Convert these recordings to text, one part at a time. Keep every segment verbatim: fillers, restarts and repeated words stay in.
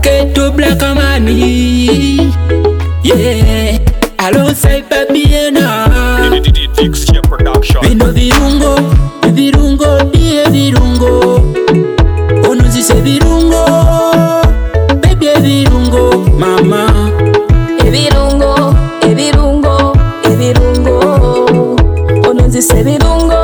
K to Black Money. Yeah, alongside Babiena. Bino virungo, virungo, die virungo. Onozi se virungo, baby virungo, mama. Evirungo, evirungo, evirungo. Onozi se virungo,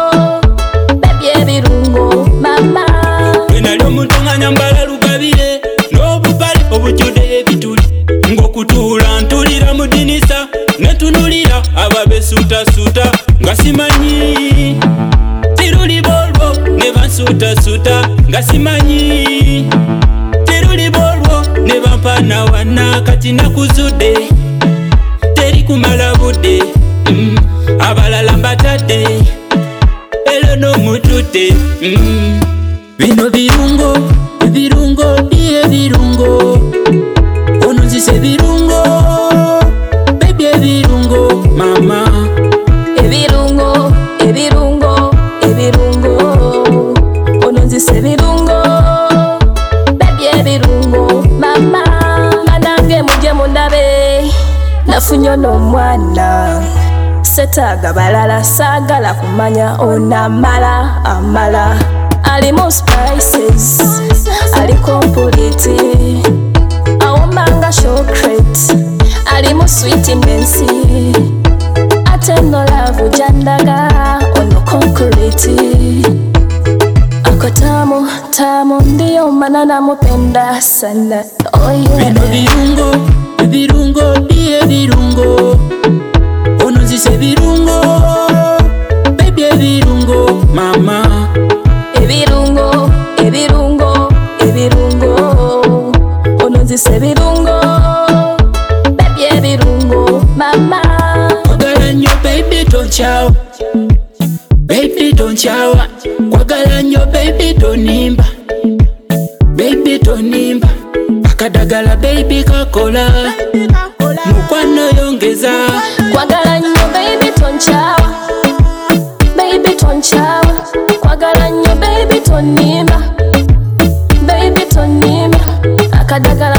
baby evirungo, mama. Enalyo mutunga nyambala lugabire, n'obupale obujjude ebituli. Ng'okutuula ntulira mu dinisa, netunulira ababesuuta suuta. Nga simanyi tiruli bolwo ne bansuuta suuta. Nga simanyi tiruli bolwo ne bampana wana. Kati nakuzudde teri kumala budde, mm. Abalala mbatadde elo n'omutudde, mm. Bino virungo, virungo, die virungo. Ononzise virungo, baby virungo, mama. Evirungo, evirungo, evirungo. Ononzise virungo, baby evirungo, mama. Manange muje mundabe, nafunyo n'omwana. Setaga balala sagala kumanya onamala amala. Alimu spices, ali complete. Awomanga chocolate, alimu sweet imensi. Ate no love jandaga ono concrete. Ako tamu, tamu ndiyo maana namupenda sana. Oh yeah. Bino virungo, virungo, die virungo. Ononzise virungo, baby virungo, mama. Evirungo, evirungo, evirungo. Ononzise virungo, baby evirungo, mama. Kwagala nnyo baby tonchawa, baby tonchawa. Kwagala nnyo baby tonimba, baby tonimba. Akadagala baby kakola, mukwano yongeza. Kwagala nnyo baby tonchawa, baby tonchawa. Kwagala nnyo baby tonimba, baby tonimba. Akadagala